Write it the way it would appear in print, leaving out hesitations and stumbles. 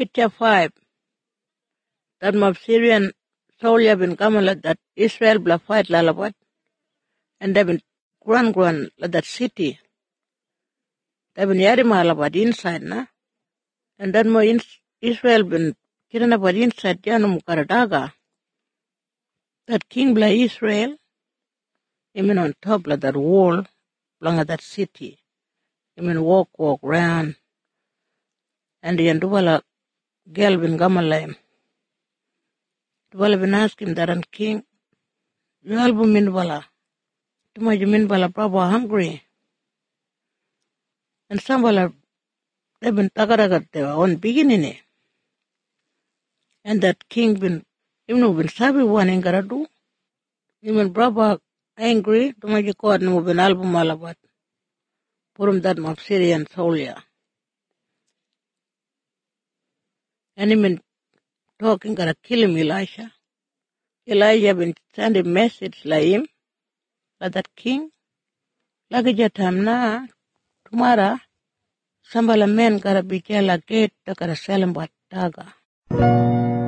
Picture 5. That mob Syrian soldier been coming like that Israel bla fight lalabat. And they been run like that city. They been yarima alabat inside na. And then more Israel been killing about inside Janum Karadaga. That king bla Israel, he mean on top like that wall, along that city. He mean walk round. And the Andubala girl been gamalame. Dubala been ask him that and king, you album min bala. Too much min bala bravo hungry. And some bala they been tagaragat their own beginning. And that king been even been sabi one in garadu. Even bravo angry, too much caught no been album malabat. Put him that mob Syrian soldier. And he been talking gonna kill him Elisha. Elijah been sending message like him, like that king. Like jatam na tomorrow, sambala men gotta be jail gate to gotta sell him taga.